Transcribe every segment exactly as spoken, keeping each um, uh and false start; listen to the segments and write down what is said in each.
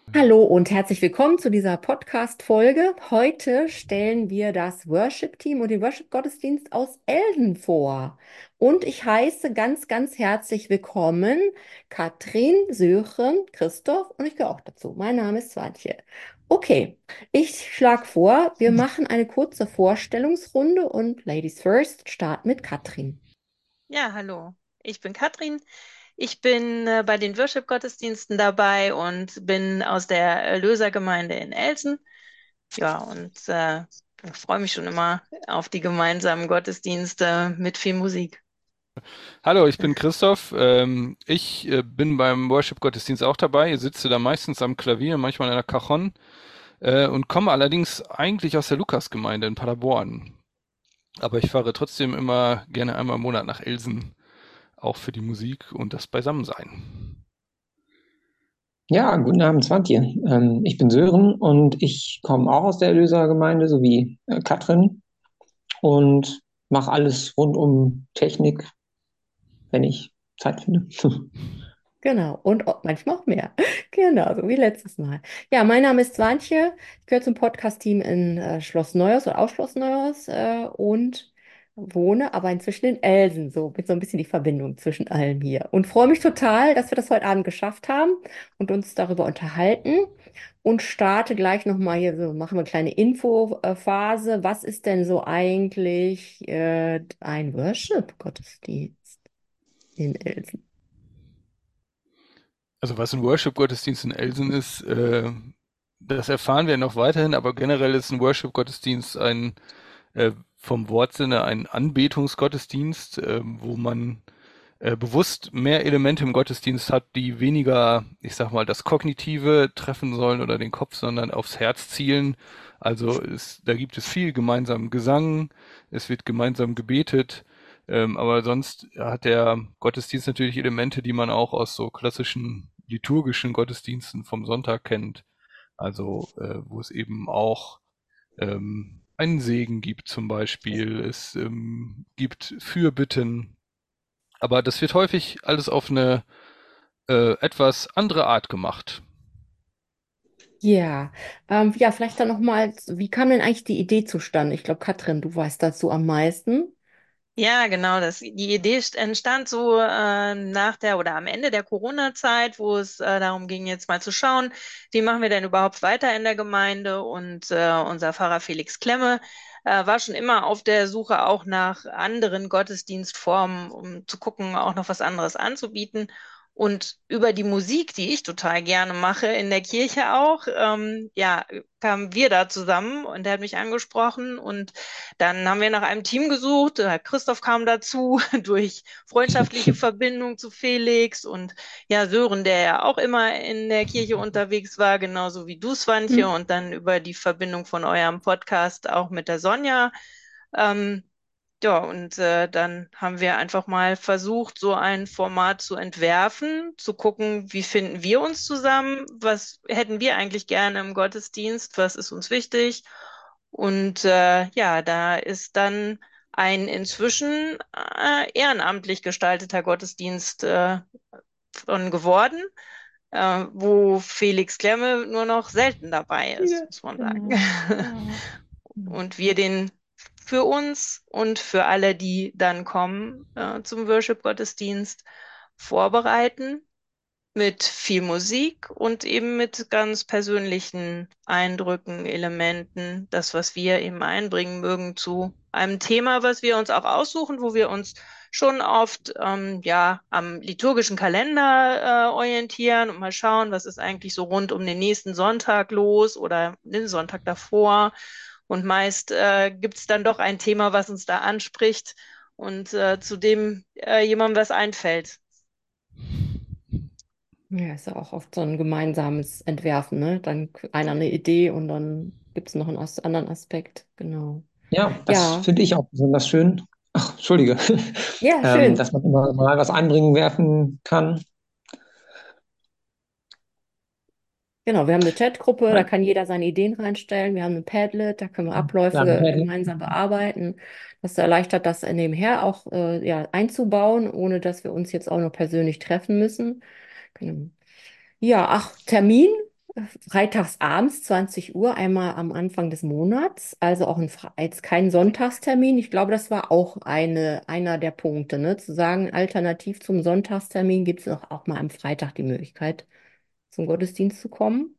Hallo und herzlich willkommen zu dieser Podcast-Folge. Heute stellen wir das Worship-Team und den Worship-Gottesdienst aus Elden vor. Und ich heiße ganz, ganz herzlich willkommen Katrin, Sören, Christoph und ich gehöre auch dazu. Mein Name ist Swantje. Okay, ich schlage vor, wir machen eine kurze Vorstellungsrunde und Ladies first, starten mit Katrin. Ja, hallo. Ich bin Katrin. Ich bin äh, bei den Worship-Gottesdiensten dabei und bin aus der Erlösergemeinde in Elsen. Ja, und äh, ich freue mich schon immer auf die gemeinsamen Gottesdienste mit viel Musik. Hallo, ich bin Christoph. Ähm, ich äh, bin beim Worship-Gottesdienst auch dabei. Ich sitze da meistens am Klavier, manchmal in der Cajon äh, und komme allerdings eigentlich aus der Lukasgemeinde in Paderborn. Aber ich fahre trotzdem immer gerne einmal im Monat nach Elsen, auch für die Musik und das Beisammensein. Ja, guten Abend, Swantje. Ähm, ich bin Sören und ich komme auch aus der Erlösergemeinde, so wie äh, Katrin, und mache alles rund um Technik, wenn ich Zeit finde. Genau, und auch manchmal auch mehr. Genau, so wie letztes Mal. Ja, mein Name ist Swantje. Ich gehöre zum Podcast-Team in äh, Schloss Neuhaus oder aus Schloss Neuhaus äh, und wohne aber inzwischen in Elsen. So bin so ein bisschen die Verbindung zwischen allem hier. Und freue mich total, dass wir das heute Abend geschafft haben und uns darüber unterhalten. Und starte gleich nochmal hier so, machen wir eine kleine Infophase. Was ist denn so eigentlich äh, ein Worship-Gottesdienst in Elsen? Also was ein Worship-Gottesdienst in Elsen ist, äh, das erfahren wir noch weiterhin, aber generell ist ein Worship-Gottesdienst ein äh, vom Wortsinne ein Anbetungsgottesdienst, äh, wo man äh, bewusst mehr Elemente im Gottesdienst hat, die weniger, ich sag mal, das Kognitive treffen sollen oder den Kopf, sondern aufs Herz zielen. Also es, da gibt es viel gemeinsamen Gesang, es wird gemeinsam gebetet, ähm, aber sonst hat der Gottesdienst natürlich Elemente, die man auch aus so klassischen liturgischen Gottesdiensten vom Sonntag kennt. Also äh, wo es eben auch ähm, einen Segen gibt zum Beispiel, es ähm, gibt Fürbitten, aber das wird häufig alles auf eine äh, etwas andere Art gemacht. Ja, ähm, ja, vielleicht dann nochmal, wie kam denn eigentlich die Idee zustande? Ich glaube, Katrin, du weißt dazu am meisten. Ja, genau. Das, die Idee st- entstand so äh, nach der oder am Ende der Corona-Zeit, wo es äh, darum ging, jetzt mal zu schauen, wie machen wir denn überhaupt weiter in der Gemeinde? Und äh, unser Pfarrer Felix Klemme äh, war schon immer auf der Suche auch nach anderen Gottesdienstformen, um zu gucken, auch noch was anderes anzubieten. Und über die Musik, die ich total gerne mache, in der Kirche auch, ähm, ja, kamen wir da zusammen und er hat mich angesprochen und dann haben wir nach einem Team gesucht. Herr Christoph kam dazu durch freundschaftliche Verbindung zu Felix und ja, Sören, der ja auch immer in der Kirche unterwegs war, genauso wie du, Swantje, Hm. und dann über die Verbindung von eurem Podcast auch mit der Sonja. Ähm, ja, und äh, dann haben wir einfach mal versucht, so ein Format zu entwerfen, zu gucken, wie finden wir uns zusammen, was hätten wir eigentlich gerne im Gottesdienst, was ist uns wichtig. Und äh, ja, da ist dann ein inzwischen äh, ehrenamtlich gestalteter Gottesdienst äh, von geworden, äh, wo Felix Klemme nur noch selten dabei ist, Ja, muss man sagen. genau. Ja. Hm. Und wir den für uns und für alle, die dann kommen äh, zum Worship-Gottesdienst, vorbereiten mit viel Musik und eben mit ganz persönlichen Eindrücken, Elementen, das, was wir eben einbringen mögen zu einem Thema, was wir uns auch aussuchen, wo wir uns schon oft ähm, ja am liturgischen Kalender äh, orientieren und mal schauen, was ist eigentlich so rund um den nächsten Sonntag los oder den Sonntag davor. Und meist äh, gibt es dann doch ein Thema, was uns da anspricht und äh, zu dem äh, jemandem was einfällt. Ja, ist ja auch oft so ein gemeinsames Entwerfen, ne? Dann einer eine Idee und dann gibt es noch einen as anderen Aspekt. Genau. Ja, das Ja, finde ich auch besonders schön. Ach, Entschuldige, ja, ähm, schön. dass man immer mal was einbringen werfen kann. Genau, wir haben eine Chatgruppe, da kann jeder seine Ideen reinstellen. Wir haben ein Padlet, da können wir Ja, ein Abläufe Padlet. gemeinsam bearbeiten. Das erleichtert das nebenher auch äh, ja, einzubauen, ohne dass wir uns jetzt auch noch persönlich treffen müssen. Genau. Ja, ach, Termin. freitags abends zwanzig Uhr, einmal am Anfang des Monats, also auch ein, Fre- jetzt kein Sonntagstermin. Ich glaube, das war auch eine, einer der Punkte, ne? Zu sagen, alternativ zum Sonntagstermin gibt es auch, auch mal am Freitag die Möglichkeit, zum Gottesdienst zu kommen.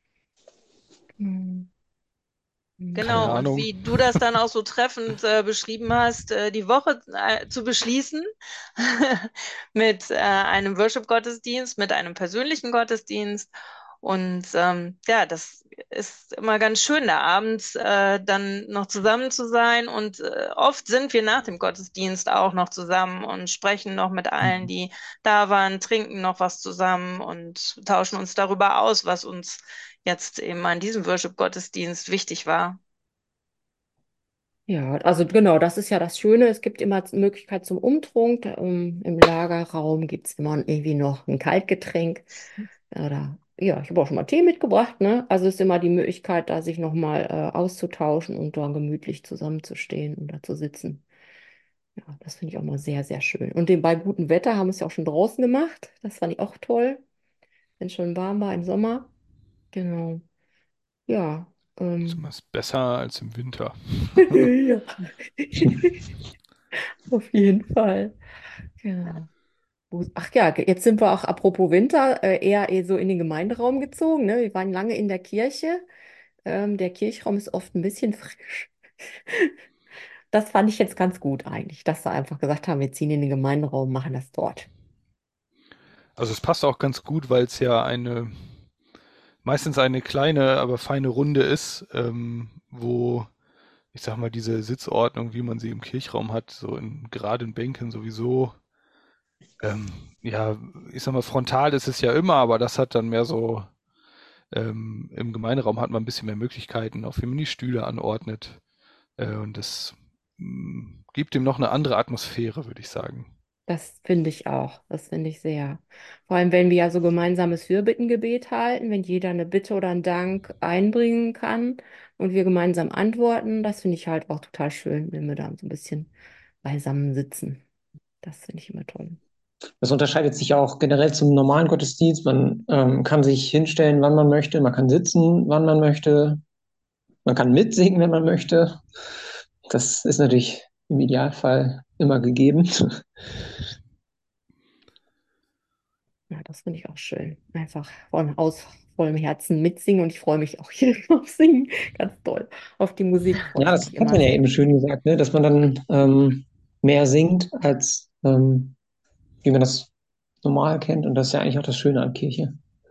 Hm. Keine Genau, und Ahnung. wie du das dann auch so treffend äh, beschrieben hast, äh, die Woche äh, zu beschließen mit äh, einem Worship-Gottesdienst, mit einem persönlichen Gottesdienst. Und ähm, ja, das ist immer ganz schön, da abends äh, dann noch zusammen zu sein. Und äh, oft sind wir nach dem Gottesdienst auch noch zusammen und sprechen noch mit allen, die da waren, trinken noch was zusammen und tauschen uns darüber aus, was uns jetzt eben an diesem Worship-Gottesdienst wichtig war. Ja, also genau, das ist ja das Schöne. Es gibt immer die Möglichkeit zum Umtrunk. Ähm, im Lagerraum gibt es immer irgendwie noch ein Kaltgetränk. Oder ja, ich habe auch schon mal Tee mitgebracht, ne? Also ist immer die Möglichkeit, da sich nochmal äh, auszutauschen und da gemütlich zusammenzustehen und da zu sitzen. Ja, das finde ich auch mal sehr, sehr schön. Und den, bei gutem Wetter haben wir es ja auch schon draußen gemacht. Das fand ich auch toll, wenn es schon warm war im Sommer. Genau. Ja. Ähm. Zumindest besser als im Winter. Ja. Auf jeden Fall. Genau. Wo- Ach ja, jetzt sind wir auch, apropos Winter, äh, eher eh so in den Gemeinderaum gezogen. Ne? Wir waren lange in der Kirche. Ähm, der Kirchraum ist oft ein bisschen frisch. Das fand ich jetzt ganz gut eigentlich, dass wir einfach gesagt haben, wir ziehen in den Gemeinderaum, machen das dort. Also es passt auch ganz gut, weil es ja eine, meistens eine kleine, aber feine Runde ist, ähm, wo, ich sag mal, diese Sitzordnung, wie man sie im Kirchraum hat, so in geraden Bänken sowieso, ähm, ja, ich sag mal, frontal ist es ja immer, aber das hat dann mehr so, ähm, im Gemeinderaum hat man ein bisschen mehr Möglichkeiten, auch wie man die Stühle anordnet. Äh, und das mh, gibt dem noch eine andere Atmosphäre, würde ich sagen. Das finde ich auch. Das finde ich sehr. Vor allem, wenn wir ja so gemeinsames Fürbittengebet halten, wenn jeder eine Bitte oder einen Dank einbringen kann und wir gemeinsam antworten, das finde ich halt auch total schön, wenn wir da so ein bisschen beisammen sitzen. Das finde ich immer toll. Das unterscheidet sich auch generell zum normalen Gottesdienst. Man ähm, kann sich hinstellen, wann man möchte. Man kann sitzen, wann man möchte. Man kann mitsingen, wenn man möchte. Das ist natürlich im Idealfall immer gegeben. Ja, das finde ich auch schön. Einfach von aus vollem Herzen mitsingen und ich freue mich auch hier auf Singen. Ganz toll. Auf die Musik freue Ja, ich das mich hat immer man ja sehr. eben schön gesagt, ne? Dass man dann ähm, mehr singt, als ähm, wie man das normal kennt. Und das ist ja eigentlich auch das Schöne an Kirche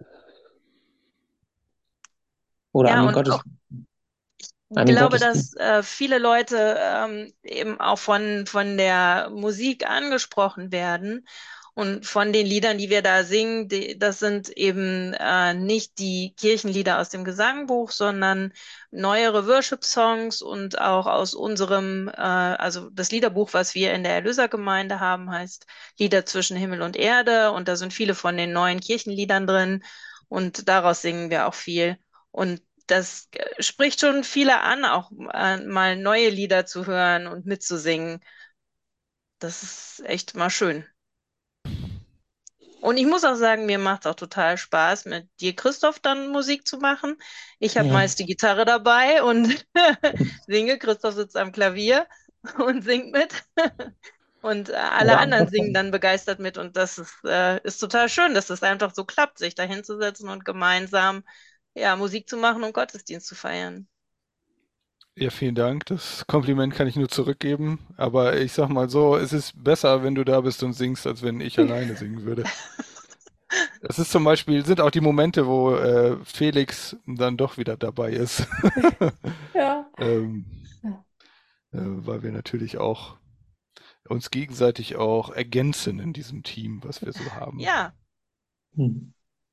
oder an Ja, den und auch Gottes, an den glaube, Gottesdienst. dass äh, viele Leute ähm, eben auch von, von der Musik angesprochen werden. Und von den Liedern, die wir da singen, die, das sind eben äh, nicht die Kirchenlieder aus dem Gesangbuch, sondern neuere Worship-Songs und auch aus unserem, äh, also das Liederbuch, was wir in der Erlösergemeinde haben, heißt Lieder zwischen Himmel und Erde. Und da sind viele von den neuen Kirchenliedern drin. Und daraus singen wir auch viel. Und das äh, spricht schon viele an, auch äh, mal neue Lieder zu hören und mitzusingen. Das ist echt mal schön. Und ich muss auch sagen, mir macht es auch total Spaß, mit dir, Christoph, dann Musik zu machen. Ich habe Ja, meist die Gitarre dabei und singe. Christoph sitzt am Klavier und singt mit. Und äh, alle ja, anderen singen dann begeistert mit. Und das ist, äh, ist total schön, dass das einfach so klappt, sich da hinzusetzen und gemeinsam ja, Musik zu machen und Gottesdienst zu feiern. Ja, vielen Dank. Das Kompliment kann ich nur zurückgeben. Aber ich sag mal so, es ist besser, wenn du da bist und singst, als wenn ich alleine singen würde. Es ist zum Beispiel, sind auch die Momente, wo äh, Felix dann doch wieder dabei ist. Ja. ähm, Ja. äh, weil wir natürlich auch uns gegenseitig auch ergänzen in diesem Team, was wir so haben. Ja, hm.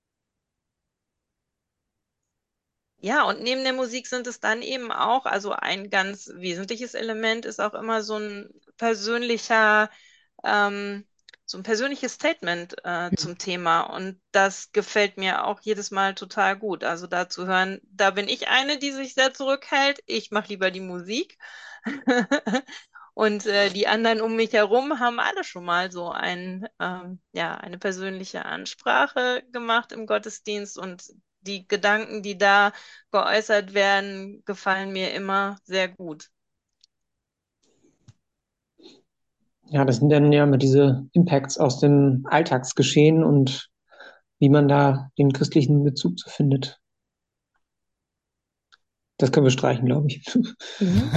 ja, und neben der Musik sind es dann eben auch, also ein ganz wesentliches Element ist auch immer so ein persönlicher, ähm, so ein persönliches Statement äh, zum Thema. Und das gefällt mir auch jedes Mal total gut. Also da zu hören, da bin ich eine, die sich sehr zurückhält. Ich mache lieber die Musik. Und äh, die anderen um mich herum haben alle schon mal so ein, ähm, ja, eine persönliche Ansprache gemacht im Gottesdienst. Und die Gedanken, die da geäußert werden, gefallen mir immer sehr gut. Ja, das sind dann ja immer diese Impacts aus dem Alltagsgeschehen und wie man da den christlichen Bezug zu findet. Das können wir streichen, glaube ich. Ja.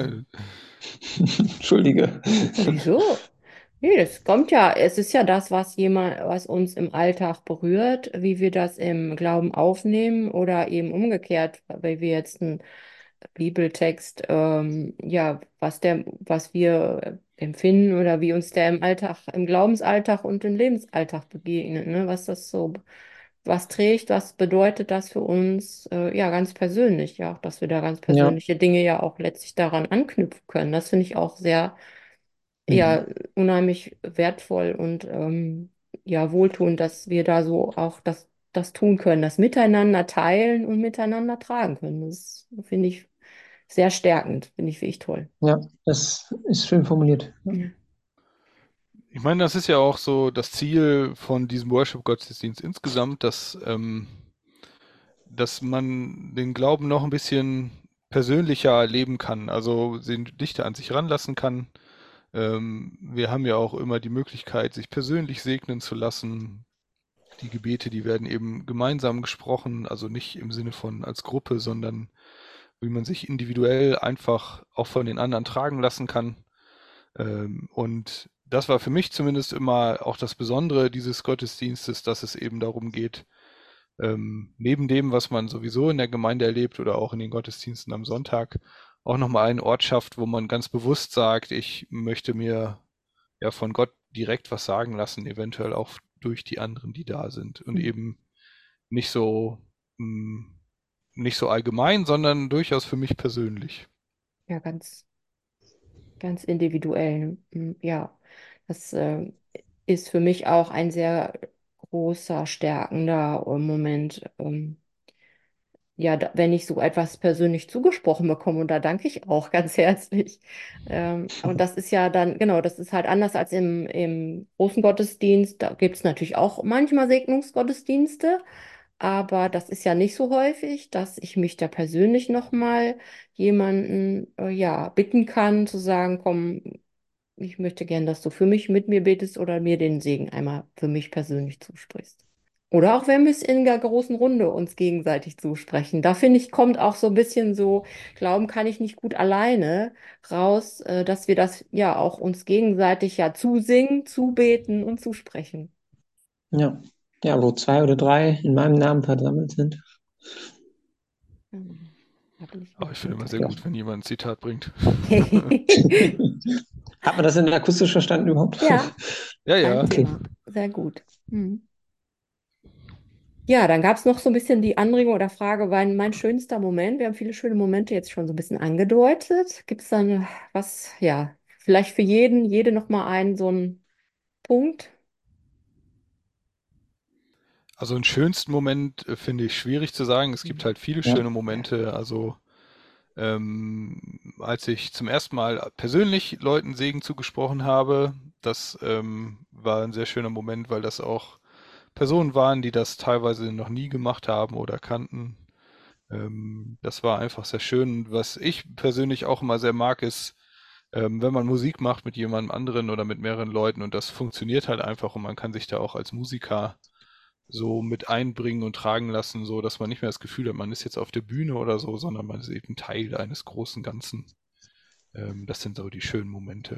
Entschuldige. Wieso? Nee, das kommt ja, es ist ja das, was jemand, was uns im Alltag berührt, wie wir das im Glauben aufnehmen oder eben umgekehrt, weil wir jetzt einen Bibeltext, ähm, ja, was der, was wir empfinden oder wie uns der im Alltag, im Glaubensalltag und im Lebensalltag begegnet, ne? Was das so, was trägt, was bedeutet das für uns, äh, ja, ganz persönlich, ja, auch, dass wir da ganz Ja. persönliche Dinge ja auch letztlich daran anknüpfen können. Das finde ich auch sehr ja, Mhm. unheimlich wertvoll und ähm, ja, wohltuend, dass wir da so auch das, das tun können, das miteinander teilen und miteinander tragen können. Das finde ich sehr stärkend, finde ich wirklich toll. Ja, das ist schön formuliert. Ja. Ja, Ich meine, das ist ja auch so das Ziel von diesem Worship-Gottesdienst insgesamt, dass, ähm, dass man den Glauben noch ein bisschen persönlicher leben kann, also den Dichter an sich ranlassen kann. Ähm, wir haben ja auch immer die Möglichkeit, sich persönlich segnen zu lassen. Die Gebete, die werden eben gemeinsam gesprochen, also nicht im Sinne von als Gruppe, sondern wie man sich individuell einfach auch von den anderen tragen lassen kann. Ähm, und das war für mich zumindest immer auch das Besondere dieses Gottesdienstes, dass es eben darum geht, ähm, neben dem, was man sowieso in der Gemeinde erlebt oder auch in den Gottesdiensten am Sonntag, auch nochmal einen Ort schafft, wo man ganz bewusst sagt, ich möchte mir ja von Gott direkt was sagen lassen, eventuell auch durch die anderen, die da sind und hm. eben nicht so mh, nicht so allgemein, sondern durchaus für mich persönlich. Ja, ganz, ganz individuell. Hm, ja, das äh, ist für mich auch ein sehr großer, stärkender äh, Moment. Ähm, ja, da, wenn ich so etwas persönlich zugesprochen bekomme, und da danke ich auch ganz herzlich. Ähm, und das ist ja dann, genau, das ist halt anders als im, im großen Gottesdienst. Da gibt es natürlich auch manchmal Segnungsgottesdienste, aber das ist ja nicht so häufig, dass ich mich da persönlich nochmal jemanden, äh, ja, bitten kann, zu sagen, komm, ich möchte gern, dass du für mich mit mir betest oder mir den Segen einmal für mich persönlich zusprichst. Oder auch wenn wir es in der großen Runde uns gegenseitig zusprechen. Da finde ich, kommt auch so ein bisschen so, Glauben kann ich nicht gut alleine raus, äh, dass wir das ja auch uns gegenseitig ja zusingen, zubeten und zusprechen. Ja. Ja, wo zwei oder drei in meinem Namen versammelt sind. Hm, da bin ich Aber immer ich finde immer sehr Kontakt. Ja. gut, wenn jemand ein Zitat bringt. Hat man das in akustisch verstanden überhaupt? Ja, Ja, kein ja. Okay. Thema. Sehr gut. Hm. Ja, dann gab es noch so ein bisschen die Anregung oder Frage, mein, mein schönster Moment. Wir haben viele schöne Momente jetzt schon so ein bisschen angedeutet. Gibt es dann was, ja, vielleicht für jeden, jede nochmal einen so einen Punkt? Also den schönsten Moment äh, finde ich schwierig zu sagen. Es gibt Mhm. halt viele Ja. schöne Momente. Also ähm, als ich zum ersten Mal persönlich Leuten Segen zugesprochen habe, das ähm, war ein sehr schöner Moment, weil das auch Personen waren, die das teilweise noch nie gemacht haben oder kannten. Ähm, das war einfach sehr schön. Was ich persönlich auch immer sehr mag, ist, ähm, wenn man Musik macht mit jemandem anderen oder mit mehreren Leuten und das funktioniert halt einfach und man kann sich da auch als Musiker so mit einbringen und tragen lassen, so dass man nicht mehr das Gefühl hat, man ist jetzt auf der Bühne oder so, sondern man ist eben Teil eines großen Ganzen. Ähm, das sind so die schönen Momente.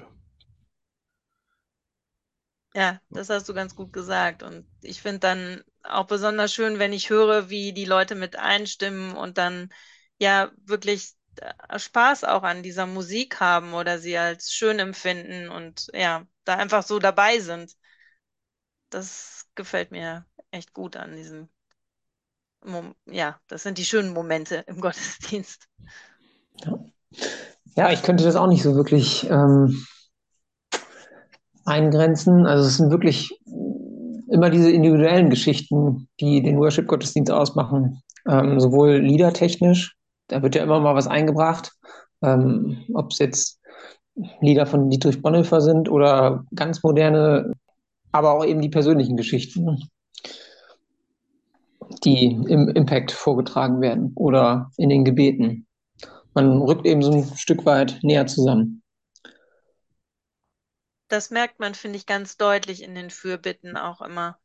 Ja, das hast du ganz gut gesagt. Und ich finde dann auch besonders schön, wenn ich höre, wie die Leute mit einstimmen und dann ja wirklich äh, Spaß auch an dieser Musik haben oder sie als schön empfinden und ja, da einfach so dabei sind. Das gefällt mir echt gut an diesem Mom ja, das sind die schönen Momente im Gottesdienst. Ja. Ja, ich könnte das auch nicht so wirklich ähm, eingrenzen. Also es sind wirklich immer diese individuellen Geschichten, die den Worship-Gottesdienst ausmachen. Ähm, sowohl liedertechnisch, da wird ja immer mal was eingebracht, ähm, ob es jetzt Lieder von Dietrich Bonhoeffer sind oder ganz moderne, aber auch eben die persönlichen Geschichten. die im Impact vorgetragen werden oder in den Gebeten. Man rückt eben so ein Stück weit näher zusammen. Das merkt man, finde ich, ganz deutlich in den Fürbitten auch immer.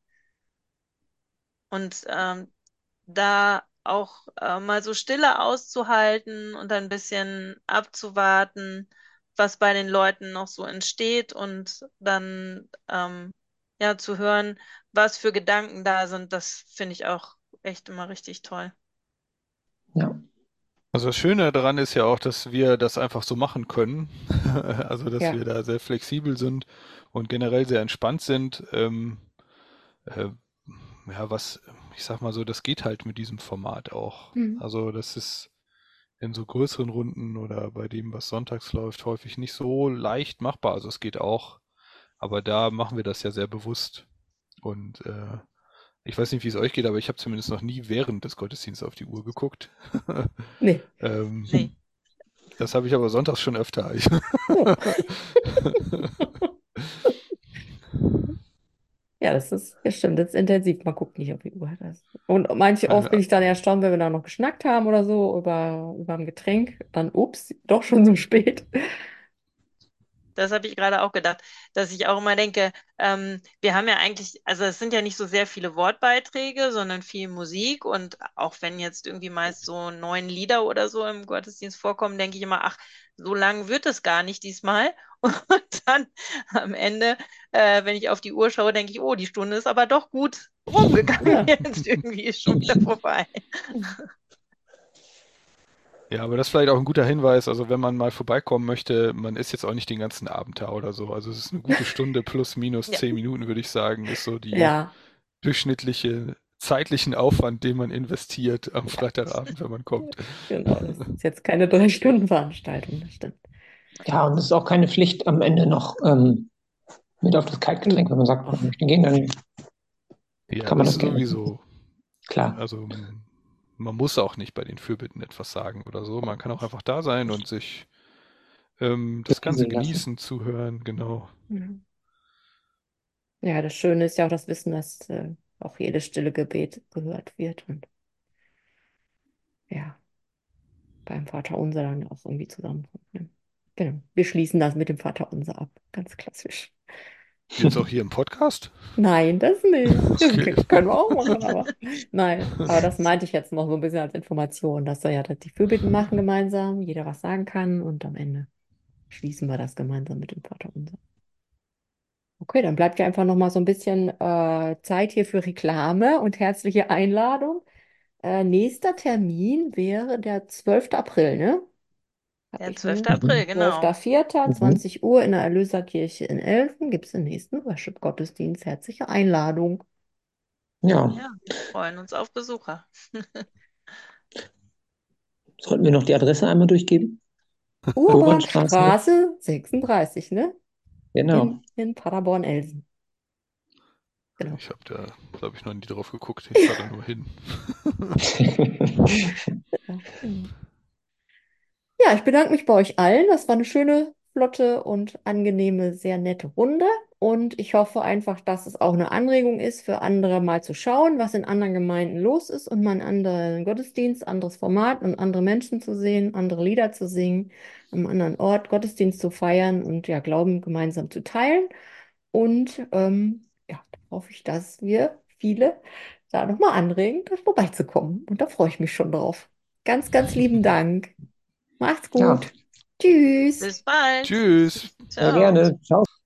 Und ähm, da auch äh, mal so Stille auszuhalten und ein bisschen abzuwarten, was bei den Leuten noch so entsteht und dann ähm, ja zu hören, was für Gedanken da sind, das finde ich auch echt immer richtig toll. Ja, Also das Schöne daran ist ja auch, dass wir das einfach so machen können. Also dass Ja. wir da sehr flexibel sind und generell sehr entspannt sind. Ähm, äh, ja, was, ich sag mal so, das geht halt mit diesem Format auch. Mhm. Also das ist in so größeren Runden oder bei dem, was sonntags läuft, häufig nicht so leicht machbar. Also es geht auch, aber da machen wir das ja sehr bewusst. Und äh, ich weiß nicht, wie es euch geht, aber ich habe zumindest noch nie während des Gottesdienstes auf die Uhr geguckt. Nee. ähm, Nee. Das habe ich aber sonntags schon öfter. Ich, Oh. Ja, das ist, ja stimmt, das ist intensiv. Man guckt nicht auf die Uhr. Das. Und manche oft bin keine, ich dann erstaunt, wenn wir da noch geschnackt haben oder so über, über ein Getränk. Dann, ups, doch schon so spät. Das habe ich gerade auch gedacht, dass ich auch immer denke, ähm, wir haben ja eigentlich, also es sind ja nicht so sehr viele Wortbeiträge, sondern viel Musik und auch wenn jetzt irgendwie meist so neun Lieder oder so im Gottesdienst vorkommen, denke ich immer, ach, so lang wird es gar nicht diesmal. Und dann am Ende, äh, wenn ich auf die Uhr schaue, denke ich, oh, die Stunde ist aber doch gut rumgegangen. Ja. Jetzt irgendwie ist schon wieder vorbei. Ja, aber das ist vielleicht auch ein guter Hinweis. Also wenn man mal vorbeikommen möchte, man ist jetzt auch nicht den ganzen Abend da oder so. Also es ist eine gute Stunde plus minus Ja, zehn Minuten, würde ich sagen, ist so die Ja, durchschnittliche zeitlichen Aufwand, den man investiert am Freitagabend, wenn man kommt. genau. Das ist jetzt keine Drei-Stunden-Veranstaltung, das stimmt. ja, und es ist auch keine Pflicht am Ende noch ähm, mit auf das Kaltgetränk, wenn man sagt, man Ach, möchte gehen, dann Ja, kann man das das ist gerne. sowieso. Klar. Also m- man muss auch nicht bei den Fürbitten etwas sagen oder so. Man kann auch einfach da sein und sich ähm, das Ganze Berieseln lassen. genießen, zuhören, genau. mhm. Ja, das Schöne ist ja auch das Wissen, dass äh, auch jedes stille Gebet gehört wird und ja, beim Vaterunser dann auch irgendwie zusammenkommt. Ne? Genau. Wir schließen das mit dem Vaterunser ab. Ganz klassisch. Jetzt auch hier im Podcast? Nein, das nicht. Das Okay. können wir auch machen, aber nein. Aber das meinte ich jetzt noch so ein bisschen als Information, dass wir ja dass die Fürbitten machen gemeinsam, jeder was sagen kann und am Ende schließen wir das gemeinsam mit dem Vaterunser. Okay, dann bleibt ja einfach noch mal so ein bisschen äh, Zeit hier für Reklame und herzliche Einladung. Äh, nächster Termin wäre der zwölfte April, ne? Habe der ich mir. zwölfte April, Mhm. genau. zwölfter vierter, Mhm. zwanzig Uhr in der Erlöserkirche in Elfen gibt es den nächsten Worship-Gottesdienst. Herzliche Einladung. Ja, Ja, wir freuen uns auf Besucher. sollten wir noch die Adresse einmal durchgeben? Urbanstraße. Urbanstraße sechsunddreißig, ne? Genau. In, in Paderborn-Elsen. Genau. Ich habe da, glaube ich, noch nie drauf geguckt. Ich fahre da nur hin. Ja, genau. Ja, ich bedanke mich bei euch allen. Das war eine schöne, flotte und angenehme, sehr nette Runde. Und ich hoffe einfach, dass es auch eine Anregung ist für andere mal zu schauen, was in anderen Gemeinden los ist und mal einen anderen Gottesdienst, anderes Format und andere Menschen zu sehen, andere Lieder zu singen, am anderen Ort Gottesdienst zu feiern und ja, Glauben gemeinsam zu teilen. Und ähm, ja, da hoffe ich, dass wir viele da nochmal anregen, da vorbeizukommen. Und da freue ich mich schon drauf. Ganz, ganz lieben Dank. Macht's Ja, gut. Tschüss. Bis bald. Tschüss. sehr Ciao. gerne. Ciao.